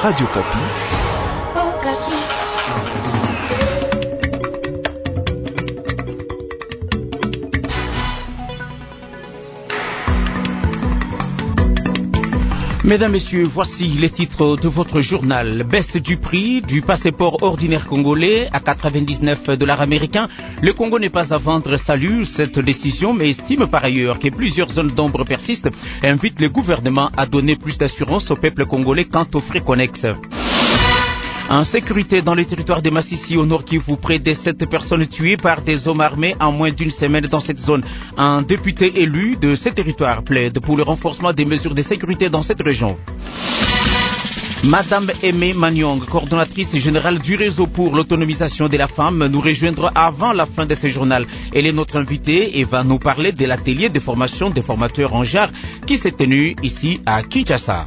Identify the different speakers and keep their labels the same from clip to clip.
Speaker 1: Radio Kapi.
Speaker 2: Mesdames, Messieurs, voici les titres de votre journal. Baisse du prix du passeport ordinaire congolais à 99 $ américains. Le Congo n'est pas à vendre, salue cette décision, mais estime par ailleurs que plusieurs zones d'ombre persistent et invite le gouvernement à donner plus d'assurance au peuple congolais quant aux frais connexes. En sécurité dans le territoire de Massissi au Nord Kivu, près de 7 personnes tuées par des hommes armés en moins d'une semaine dans cette zone. Un député élu de ce territoire plaide pour le renforcement des mesures de sécurité dans cette région. Madame Aimée Maniong, coordonnatrice générale du réseau pour l'autonomisation de la femme, nous rejoindra avant la fin de ce journal. Elle est notre invitée et va nous parler de l'atelier de formation des formateurs en genre qui s'est tenu ici à Kinshasa.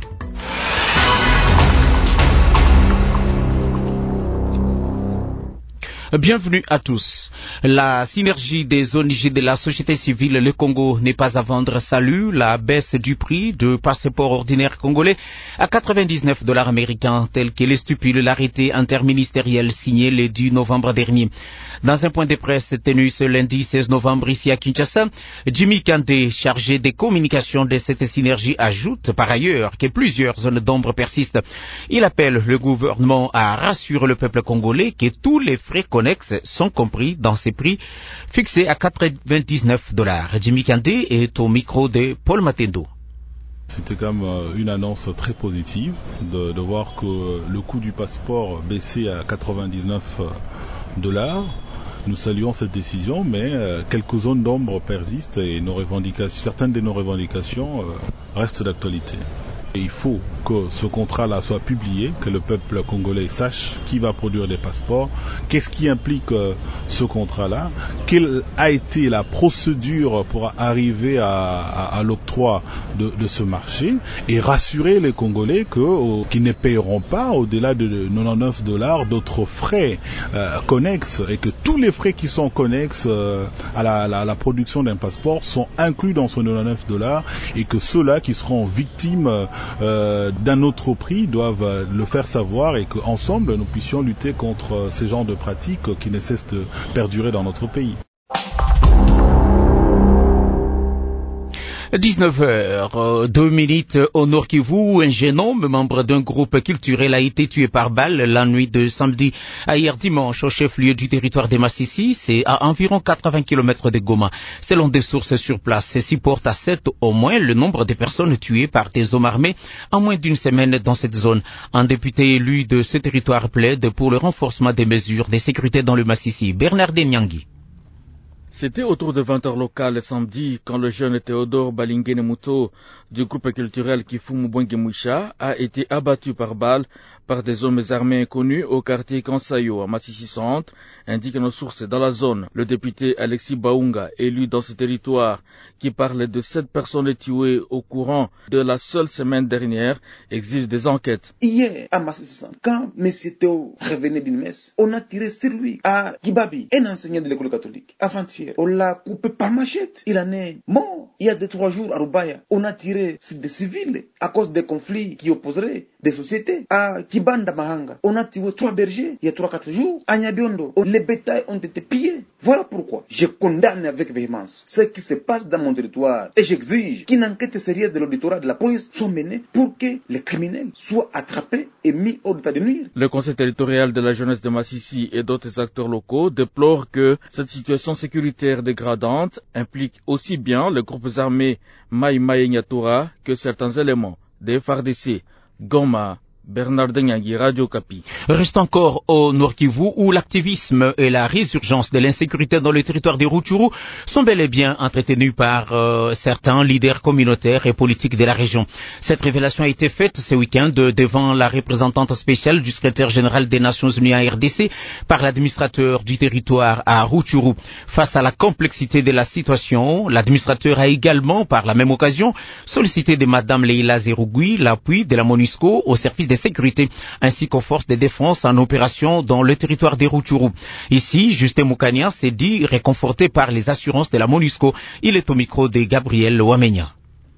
Speaker 2: Bienvenue à tous. La synergie des ONG de la société civile, le Congo n'est pas à vendre, salue la baisse du prix de passeport ordinaire congolais à 99 $ américains, tel qu'il stipule l'arrêté interministériel signé le 10 novembre dernier. Dans un point de presse tenu ce lundi 16 novembre ici à Kinshasa, Jimmy Kandé, chargé des communications de cette synergie, ajoute par ailleurs que plusieurs zones d'ombre persistent. Il appelle le gouvernement à rassurer le peuple congolais que tous les frais connexes sont compris dans ces prix fixés à 99 $. Jimmy Kandé est au micro de Paul Matendo.
Speaker 3: C'était quand même une annonce très positive de voir que le coût du passeport baissait à 99 $. Nous saluons cette décision, mais quelques zones d'ombre persistent et certaines de nos revendications restent d'actualité. Et il faut que ce contrat-là soit publié, que le peuple congolais sache qui va produire les passeports, qu'est-ce qui implique ce contrat-là, quelle a été la procédure pour arriver à l'octroi de ce marché, et rassurer les Congolais qu'ils ne paieront pas au-delà de 99 $ d'autres frais connexes, et que tous les frais qui sont connexes à la production d'un passeport sont inclus dans ce 99 $, et que ceux-là qui seront victimes d'un autre prix doivent le faire savoir, et qu'ensemble nous puissions lutter contre ces genres de pratiques qui ne cessent de perdurer dans notre pays.
Speaker 2: 19h02 au Nord Kivu, un jeune homme, membre d'un groupe culturel, a été tué par balle la nuit de samedi à hier dimanche au chef-lieu du territoire de Massissi, c'est à environ 80 km de Goma. Selon des sources sur place, ceci porte à 7 au moins le nombre de personnes tuées par des hommes armés en moins d'une semaine dans cette zone. Un député élu de ce territoire plaide pour le renforcement des mesures de sécurité dans le Massissi. Bernard Denyangui.
Speaker 4: C'était autour de 20h locales samedi quand le jeune Théodore Balingene Muto du groupe culturel Kifumu Mwisha a été abattu par balle par des hommes armés inconnus au quartier Kansayo à Massissi Centre, indiquent nos sources dans la zone. Le député Alexis Baunga, élu dans ce territoire, qui parle de 7 personnes tuées au courant de la seule semaine dernière, exige des enquêtes.
Speaker 5: Hier, à Massissi Centre, quand M. Théo revenait d'une messe, on a tiré sur lui à Kibabi, un enseignant de l'école catholique. Avant-hier, on l'a coupé par machette. Il en est mort. Il y a 2-3 jours à Rubaya, on a tiré sur des civils à cause des conflits qui opposeraient des sociétés. À Kibanda Mahanga, on a tué 3 bergers il y a 3-4 jours. À Nyabiondo, les bétails ont été pillés. Voilà pourquoi je condamne avec véhémence ce qui se passe dans mon territoire et j'exige qu'une enquête sérieuse de l'auditorat de la police soit menée pour que les criminels soient attrapés et mis hors d'état de nuire.
Speaker 4: Le conseil territorial de la jeunesse de Massissi et d'autres acteurs locaux déplorent que cette situation sécuritaire dégradante implique aussi bien les groupes armés Mai Mai Nyatura que certains éléments des FARDC. Goma, Bernard Denyangui, Radio Kapi.
Speaker 2: Reste encore au Nord Kivu où l'activisme et la résurgence de l'insécurité dans le territoire des Rutshuru sont bel et bien entretenus par certains leaders communautaires et politiques de la région. Cette révélation a été faite ce week-end devant la représentante spéciale du secrétaire général des Nations Unies à RDC par l'administrateur du territoire à Rutshuru. Face à la complexité de la situation, l'administrateur a également, par la même occasion, sollicité de Madame Leila Zerougui l'appui de la MONUSCO au service des sécurité ainsi qu'aux forces de défense en opération dans le territoire des Rutshuru. Ici, Justin Moukania s'est dit réconforté par les assurances de la MONUSCO. Il est au micro de Gabriel Ouamenia.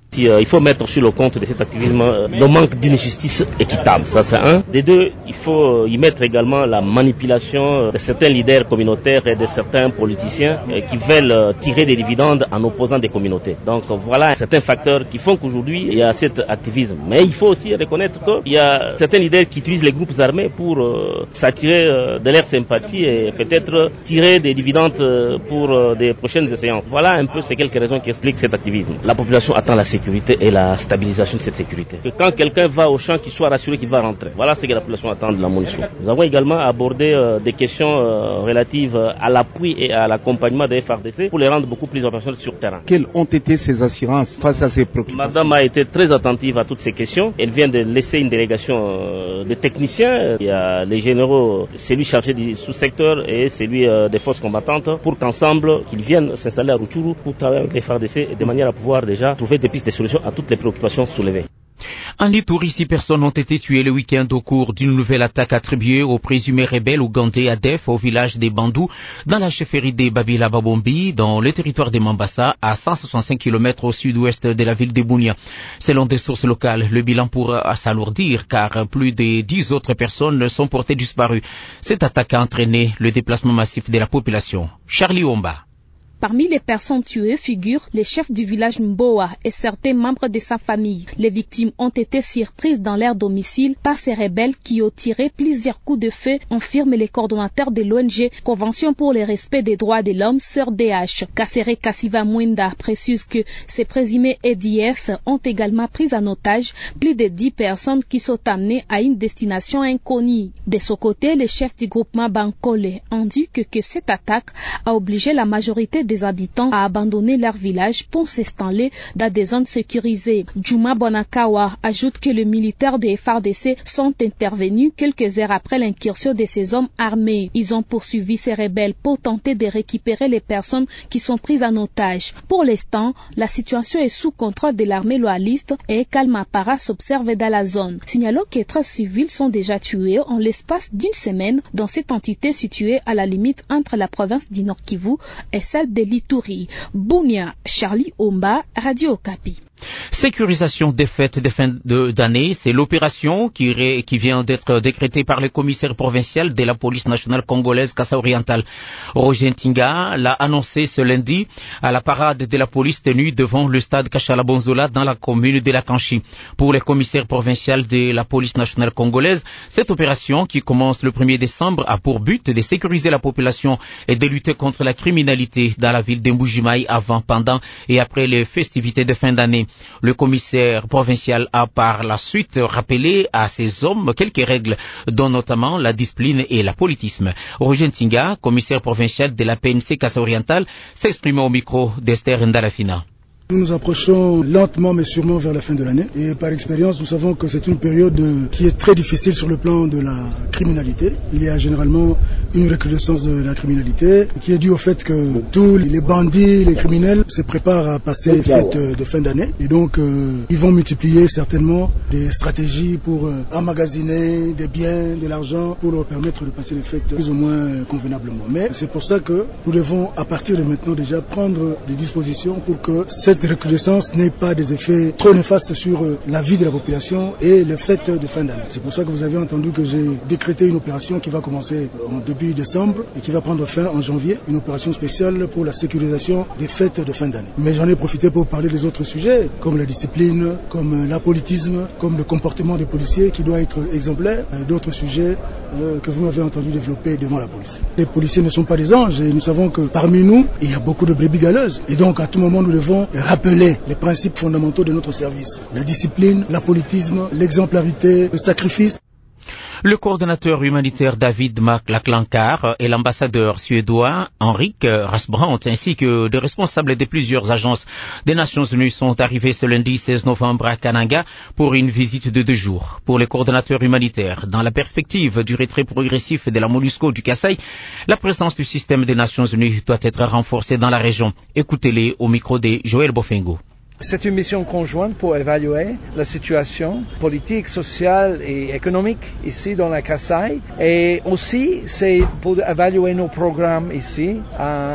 Speaker 1: Il faut mettre sur le compte de cet activisme le manque d'une justice équitable, ça c'est un. Des deux, il faut y mettre également la manipulation de certains leaders communautaires et de certains politiciens qui veulent tirer des dividendes en opposant des communautés. Donc voilà certains facteurs qui font qu'aujourd'hui il y a cet activisme. Mais il faut aussi reconnaître qu'il y a certains leaders qui utilisent les groupes armés pour s'attirer de leur sympathie et peut-être tirer des dividendes pour des prochaines séances. Voilà un peu ces quelques raisons qui expliquent cet activisme. La population attend la sécurité et la stabilisation de cette sécurité. Que quand quelqu'un va au champ, qu'il soit rassuré qu'il va rentrer. Voilà ce que la population attend de la MONUSCO. Nous avons également abordé des questions relatives à l'appui et à l'accompagnement des FARDC pour les rendre beaucoup plus opérationnels sur terrain.
Speaker 6: Quelles ont été ces assurances face à ces préoccupations?
Speaker 1: Madame a été très attentive à toutes ces questions. Elle vient de laisser une délégation de techniciens. Il y a les généraux, celui chargé du sous-secteur et celui des forces combattantes pour qu'ensemble, qu'ils viennent s'installer à Rutshuru pour travailler avec les FARDC de manière à pouvoir déjà trouver des pistes de solutions à toutes les préoccupations soulevées.
Speaker 2: En Ituri, 6 personnes ont été tuées le week-end au cours d'une nouvelle attaque attribuée aux présumés rebelles ougandais ADF au village des Bandou, dans la chefferie des Babila Babombi, dans le territoire des Mambasa, à 165 km au sud-ouest de la ville de Bunia. Selon des sources locales, le bilan pourra s'alourdir car plus de 10 autres personnes sont portées disparues. Cette attaque a entraîné le déplacement massif de la population. Charlie Omba.
Speaker 7: Parmi les personnes tuées figurent le chef du village Mboa et certains membres de sa famille. Les victimes ont été surprises dans leur domicile par ces rebelles qui ont tiré plusieurs coups de feu, affirment les coordonnateurs de l'ONG Convention pour le respect des droits de l'homme, Sœur DH. Kassere Kassiva Mwenda précise que ces présumés EDF ont également pris en otage plus de 10 personnes qui sont amenées à une destination inconnue. De son côté, le chef du groupement Bankole indique que cette attaque a obligé la majorité des habitants à abandonner leur village pour s'installer dans des zones sécurisées. Juma Bonakawa ajoute que les militaires des FARDC sont intervenus quelques heures après l'incursion de ces hommes armés. Ils ont poursuivi ces rebelles pour tenter de récupérer les personnes qui sont prises en otage. Pour l'instant, la situation est sous contrôle de l'armée loyaliste et calme apparaît s'observe dans la zone. Signalons que 13 civils sont déjà tués en l'espace d'une semaine dans cette entité située à la limite entre la province du Nord Kivu et celle de l'Ituri. Bunia, Charlie Omba, Radio Okapi.
Speaker 2: Sécurisation des fêtes de fin d'année, c'est l'opération qui vient d'être décrétée par le commissaire provincial de la police nationale congolaise Kassa-Orientale. Roger Ntinga l'a annoncé ce lundi à la parade de la police tenue devant le stade Kachala-Bonzola dans la commune de la Kanchi. Pour le commissaire provincial de la police nationale congolaise, cette opération qui commence le 1er décembre a pour but de sécuriser la population et de lutter contre la criminalité dans la ville de Mbujimaï avant, pendant et après les festivités de fin d'année. Le commissaire provincial a par la suite rappelé à ces hommes quelques règles, dont notamment la discipline et la politisme. Roger Ntinga, commissaire provincial de la PNC Kassa-Orientale, s'exprime au micro d'Esther Ndalafina.
Speaker 8: Nous nous approchons lentement mais sûrement vers la fin de l'année et par expérience nous savons que c'est une période qui est très difficile sur le plan de la criminalité. Il y a généralement une recrudescence de la criminalité qui est due au fait que tous les bandits, les criminels se préparent à passer les fêtes de fin d'année et donc ils vont multiplier certainement des stratégies pour emmagasiner des biens, de l'argent pour leur permettre de passer les fêtes plus ou moins convenablement. Mais c'est pour ça que nous devons à partir de maintenant déjà prendre des dispositions pour que cette recrudescence n'ait pas des effets trop néfastes sur la vie de la population et les fêtes de fin d'année. C'est pour ça que vous avez entendu que j'ai décrété une opération qui va commencer en début décembre et qui va prendre fin en janvier, une opération spéciale pour la sécurisation des fêtes de fin d'année. Mais j'en ai profité pour parler des autres sujets, comme la discipline, comme l'apolitisme, comme le comportement des policiers qui doit être exemplaire, d'autres sujets que vous m'avez entendu développer devant la police. Les policiers ne sont pas des anges et nous savons que parmi nous, il y a beaucoup de brebis galeuses. Et donc à tout moment, nous devons rappeler les principes fondamentaux de notre service. La discipline, l'apolitisme, l'exemplarité, le sacrifice.
Speaker 2: Le coordonnateur humanitaire David McLaklankar et l'ambassadeur suédois Henrik Rasbrandt ainsi que des responsables de plusieurs agences des Nations Unies sont arrivés ce lundi 16 novembre à Kananga pour une visite de 2 jours. Pour les coordonnateurs humanitaires, dans la perspective du retrait progressif de la MONUSCO du Kasaï, la présence du système des Nations Unies doit être renforcée dans la région. Écoutez-les au micro de Joël Bofengo.
Speaker 9: C'est une mission conjointe pour évaluer la situation politique, sociale et économique ici dans la Kasaï. Et aussi, c'est pour évaluer nos programmes ici,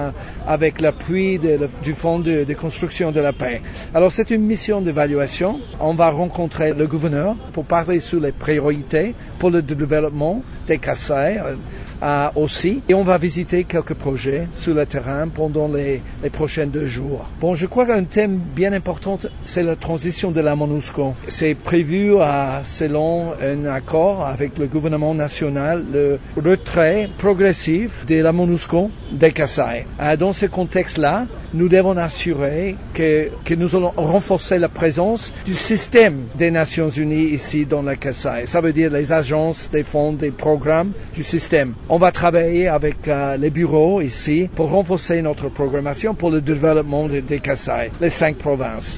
Speaker 9: avec l'appui du Fonds de construction de la paix. Alors c'est une mission d'évaluation. On va rencontrer le gouverneur pour parler sur les priorités pour le développement des Kasaï aussi. Et on va visiter quelques projets sur le terrain pendant les prochains 2 jours. Bon, je crois qu'un thème bien important, c'est la transition de la MONUSCO. C'est prévu selon un accord avec le gouvernement national, le retrait progressif de la MONUSCO des Kasaï. Dans ce contexte-là, nous devons assurer que nous allons renforcer la présence du système des Nations Unies ici dans la Kasaï. Ça veut dire les agences, des fonds, des programmes du système. On va travailler avec les bureaux ici pour renforcer notre programmation pour le développement des Kasaï, les 5 provinces.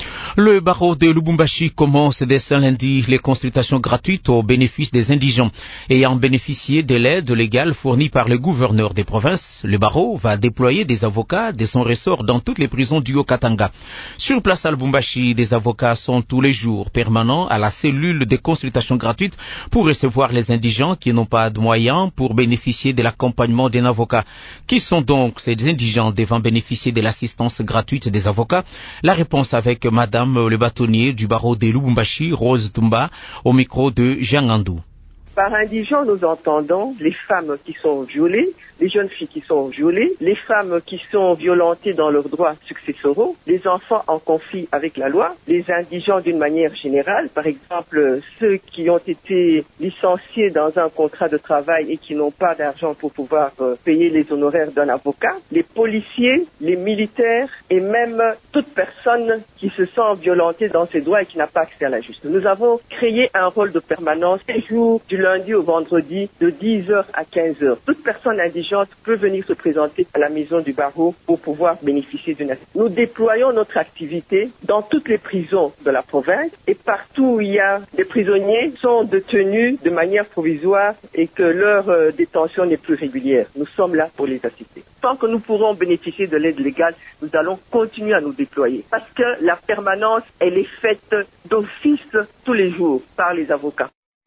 Speaker 2: Le barreau de Lubumbashi commence dès ce lundi les consultations gratuites au bénéfice des indigents. Ayant bénéficié de l'aide légale fournie par le gouverneur des provinces, le barreau va déployer des avocats de son ressort dans toutes les prisons du Haut-Katanga. Sur place à Lubumbashi, des avocats sont tous les jours permanents à la cellule de consultations gratuites pour recevoir les indigents qui n'ont pas de moyens pour bénéficier de l'accompagnement d'un avocat. Qui sont donc ces indigents devant bénéficier de l'assistance gratuite des avocats? La réponse avec Madame le bâtonnier du barreau de Lubumbashi, Rose Tumba, au micro de Jean Andou.
Speaker 10: Par indigents, nous entendons les femmes qui sont violées, les jeunes filles qui sont violées, les femmes qui sont violentées dans leurs droits successoraux, les enfants en conflit avec la loi, les indigents d'une manière générale, par exemple ceux qui ont été licenciés dans un contrat de travail et qui n'ont pas d'argent pour pouvoir payer les honoraires d'un avocat, les policiers, les militaires et même toute personne qui se sent violentée dans ses droits et qui n'a pas accès à la justice. Nous avons créé un rôle de permanence les jours du lundi au vendredi de 10h à 15h. Toute personne indigente peut venir se présenter à la maison du barreau pour pouvoir bénéficier d'une assistance. Nous déployons notre activité dans toutes les prisons de la province et partout où il y a des prisonniers sont détenus de manière provisoire et que leur détention n'est plus régulière. Nous sommes là pour les assister. Tant que nous pourrons bénéficier de l'aide légale, nous allons continuer à nous déployer parce que la permanence, elle est faite d'office tous les jours par les avocats.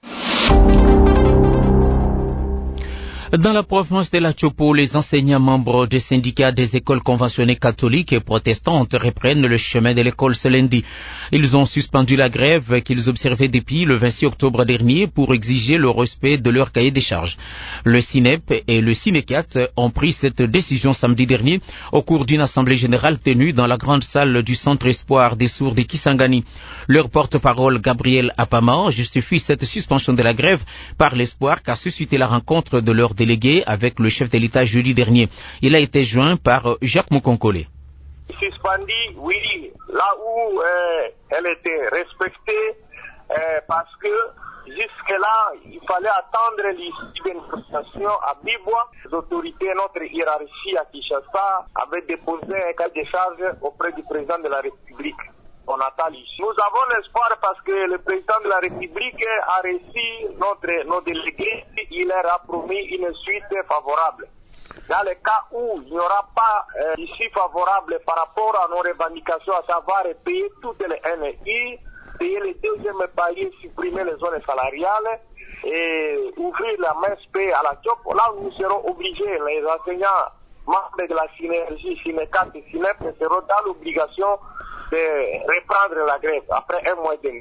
Speaker 2: Dans la province de la Chopo, les enseignants membres des syndicats des écoles conventionnées catholiques et protestantes reprennent le chemin de l'école ce lundi. Ils ont suspendu la grève qu'ils observaient depuis le 26 octobre dernier pour exiger le respect de leur cahier des charges. Le CINEP et le CINECAT ont pris cette décision samedi dernier au cours d'une assemblée générale tenue dans la grande salle du Centre Espoir des sourds de Kisangani. Leur porte-parole, Gabriel Apama, justifie cette suspension de la grève par l'espoir qu'a suscité la rencontre de leur délégué avec le chef de l'État jeudi dernier. Il a été joint par Jacques Moukonkole.
Speaker 11: Suspendue, oui, là où elle était respectée, parce que jusque-là, il fallait attendre l'issue d'une négociation à Bibois. Les autorités, notre hiérarchie à Kinshasa, avaient déposé un cas de charge auprès du président de la République. On attend l'issue. Nous avons l'espoir parce que le président de la République a reçu nos délégués. Il leur a promis une suite favorable. Dans le cas où il n'y aura pas d'issue favorable par rapport à nos revendications, à savoir payer toutes les NI, payer le deuxième palier, supprimer les zones salariales et ouvrir la MSP à la job, là nous serons obligés, les enseignants membres de la synergie, SINECAT et SINEP seront dans l'obligation de reprendre la grève après un mois et demi.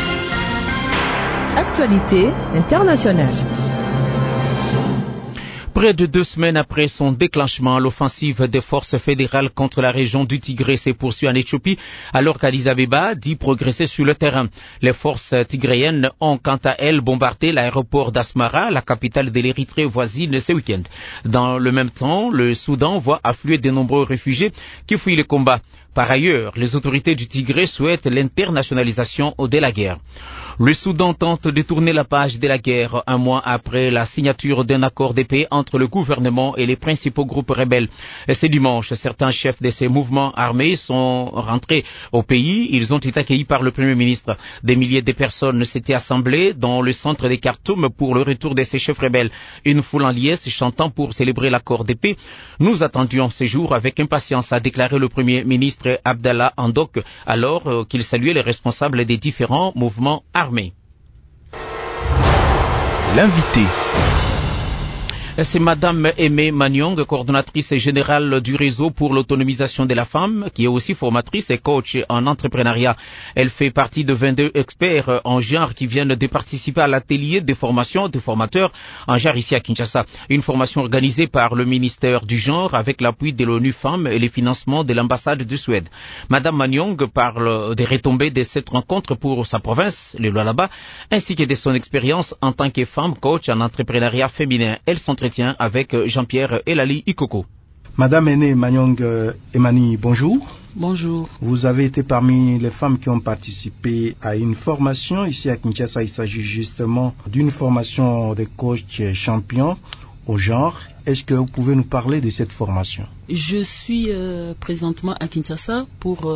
Speaker 12: Actualité internationale.
Speaker 2: Près de 2 semaines après son déclenchement, l'offensive des forces fédérales contre la région du Tigré s'est poursuivie en Éthiopie, alors qu'Addis Abeba dit progresser sur le terrain. Les forces tigréennes ont quant à elles bombardé l'aéroport d'Asmara, la capitale de l'Érythrée voisine, ce week-end. Dans le même temps, le Soudan voit affluer de nombreux réfugiés qui fuient les combats. Par ailleurs, les autorités du Tigré souhaitent l'internationalisation de la guerre. Le Soudan tente de tourner la page de la guerre un mois après la signature d'un accord de paix entre le gouvernement et les principaux groupes rebelles. Ce dimanche, certains chefs de ces mouvements armés sont rentrés au pays. Ils ont été accueillis par le Premier ministre. Des milliers de personnes s'étaient assemblées dans le centre de Khartoum pour le retour de ces chefs rebelles. Une foule en liesse chantant pour célébrer l'accord de paix. Nous attendions ce jour avec impatience, a déclaré le Premier ministre Abdallah Hamdok, alors qu'il saluait les responsables des différents mouvements armés.
Speaker 13: L'invité.
Speaker 2: C'est Madame Aimée Maniong, coordonnatrice générale du réseau pour l'autonomisation de la femme, qui est aussi formatrice et coach en entrepreneuriat. Elle fait partie de 22 experts en genre qui viennent de participer à l'atelier de formation des formateurs en genre ici à Kinshasa. Une formation organisée par le ministère du genre avec l'appui de l'ONU Femmes et les financements de l'ambassade de Suède. Madame Maniong parle des retombées de cette rencontre pour sa province, le Lualaba, ainsi que de son expérience en tant que femme coach en entrepreneuriat féminin. Elle s'entretient avec Jean-Pierre Elali Ikoko.
Speaker 6: Madame Aimée Maniong Emani, bonjour.
Speaker 13: Bonjour.
Speaker 6: Vous avez été parmi les femmes qui ont participé à une formation ici à Kinshasa. Il s'agit justement d'une formation de coach champion au genre. Est-ce que vous pouvez nous parler de cette formation?
Speaker 13: Je suis présentement à Kinshasa pour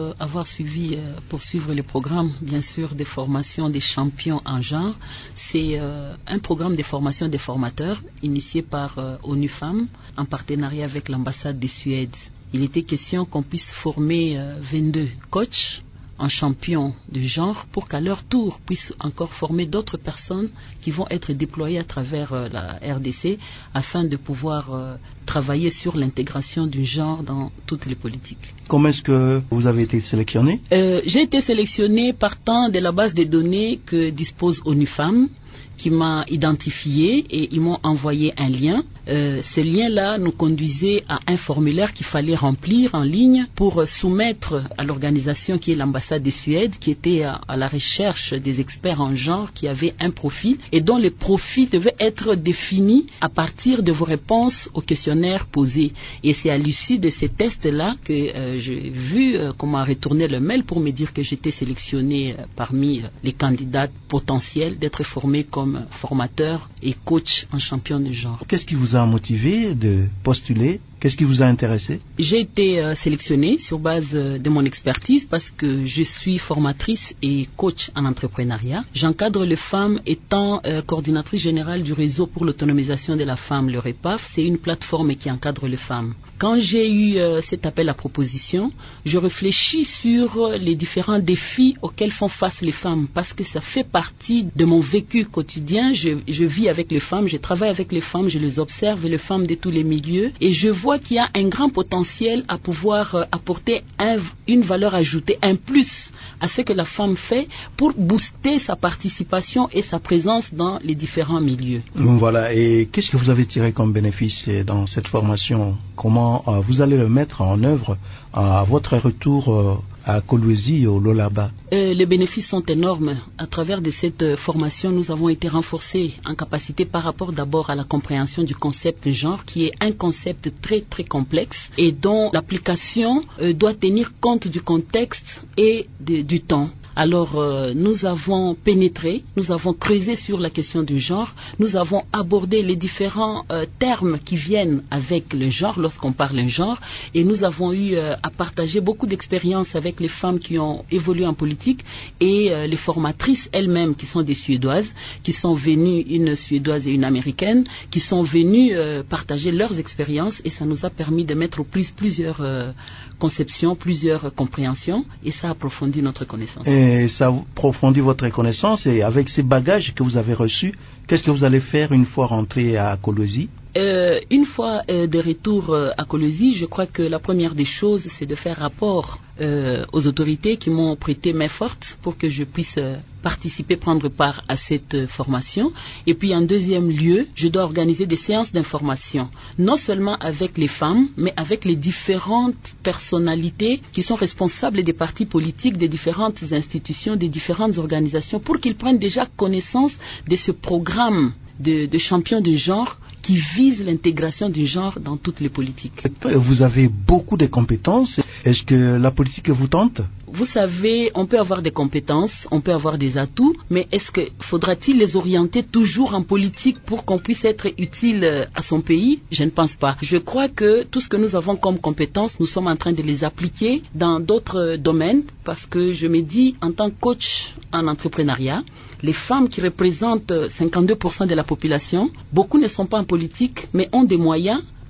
Speaker 13: poursuivre le programme, bien sûr, de formation des champions en genre. C'est un programme de formation des formateurs initié par ONU Femmes en partenariat avec l'ambassade de Suède. Il était question qu'on puisse former 22 coachs en champion du genre pour qu'à leur tour puissent encore former d'autres personnes qui vont être déployées à travers la RDC afin de pouvoir travailler sur l'intégration du genre dans toutes les politiques.
Speaker 6: Comment est-ce que vous avez été sélectionné?
Speaker 13: J'ai été sélectionné partant de la base de données que dispose ONU Femmes, qui m'a identifié et ils m'ont envoyé un lien. Ce lien-là nous conduisait à un formulaire qu'il fallait remplir en ligne pour soumettre à l'organisation qui est l'ambassade de Suède, qui était à la recherche des experts en genre qui avaient un profil et dont les profils devaient être définis à partir de vos réponses aux questionnaires posés. Et c'est à l'issue de ces tests-là que j'ai vu qu'on m'a retourné le mail pour me dire que j'étais sélectionnée parmi les candidats potentiels d'être formée comme formateur et coach en champion de genre.
Speaker 6: Qu'est-ce qui vous a motivé de postuler? Qu'est-ce qui vous a intéressé?
Speaker 13: J'ai été sélectionnée sur base de mon expertise parce que je suis formatrice et coach en entrepreneuriat. J'encadre les femmes étant coordinatrice générale du réseau pour l'autonomisation de la femme, le REPAF. C'est une plateforme qui encadre les femmes. Quand j'ai eu cet appel à proposition, je réfléchis sur les différents défis auxquels font face les femmes parce que ça fait partie de mon vécu quotidien. Je vis avec les femmes, je travaille avec les femmes, je les observe, les femmes de tous les milieux et je vois qu'il y a un grand potentiel à pouvoir apporter une valeur ajoutée, un plus à ce que la femme fait pour booster sa participation et sa présence dans les différents milieux.
Speaker 6: Voilà, et qu'est-ce que vous avez tiré comme bénéfice dans cette formation? Comment vous allez le mettre en œuvre à votre retour à Kolwezi au Lualaba?
Speaker 13: Les bénéfices sont énormes. À travers de cette formation, nous avons été renforcés en capacité par rapport d'abord à la compréhension du concept genre, qui est un concept très très complexe et dont l'application doit tenir compte du contexte et du temps. Alors, nous avons pénétré, nous avons creusé sur la question du genre, nous avons abordé les différents termes qui viennent avec le genre lorsqu'on parle d'un genre et nous avons eu à partager beaucoup d'expériences avec les femmes qui ont évolué en politique et les formatrices elles-mêmes qui sont des Suédoises, qui sont venues, une Suédoise et une Américaine, qui sont venues partager leurs expériences et ça nous a permis de mettre aux prises plusieurs conceptions, plusieurs compréhensions et ça approfondit notre connaissance.
Speaker 6: Et ça approfondit votre connaissance et avec ces bagages que vous avez reçus, qu'est-ce que vous allez faire une fois rentré à Kolwezi?
Speaker 13: Une fois de retour à Kolwezi, je crois que la première des choses, c'est de faire rapport aux autorités qui m'ont prêté main forte pour que je puisse participer, prendre part à cette formation. Et puis en deuxième lieu, je dois organiser des séances d'information, non seulement avec les femmes, mais avec les différentes personnalités qui sont responsables des partis politiques, des différentes institutions, des différentes organisations, pour qu'ils prennent déjà connaissance de ce programme de champions de genre qui vise l'intégration du genre dans toutes les politiques.
Speaker 6: Vous avez beaucoup de compétences. Est-ce que la politique vous tente?
Speaker 13: Vous savez, on peut avoir des compétences, on peut avoir des atouts, mais faudra-t-il les orienter toujours en politique pour qu'on puisse être utile à son pays? Je ne pense pas. Je crois que tout ce que nous avons comme compétences, nous sommes en train de les appliquer dans d'autres domaines parce que je me dis, en tant que coach en entrepreneuriat, les femmes qui représentent 52% de la population, beaucoup ne sont pas en politique, mais ont des moyens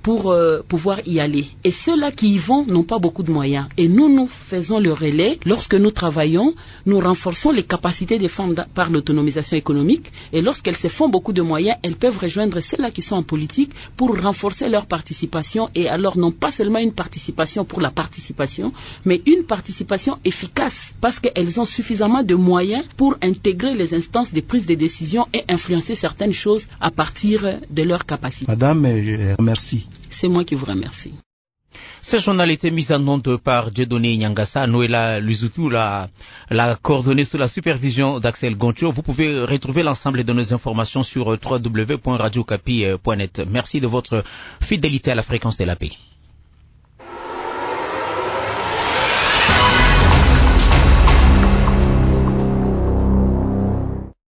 Speaker 13: pour pouvoir y aller. Et ceux-là qui y vont n'ont pas beaucoup de moyens. Et nous faisons le relais. Lorsque nous travaillons, nous renforçons les capacités des femmes par l'autonomisation économique. Et lorsqu'elles se font beaucoup de moyens, elles peuvent rejoindre ceux-là qui sont en politique pour renforcer leur participation. Et alors, non pas seulement une participation pour la participation, mais une participation efficace parce qu'elles ont suffisamment de moyens pour intégrer les instances de prise de décision et influencer certaines choses à partir de leurs capacités.
Speaker 6: Madame, je remercie.
Speaker 13: C'est moi qui vous remercie.
Speaker 2: Ce journal était mis en onde par Dieudonné Nyangassa, Noëlla Luzutu l'a coordonné sous la supervision d'Axel Goncho. Vous pouvez retrouver l'ensemble de nos informations sur www.radiocapi.net. Merci de votre fidélité à la fréquence de la paix.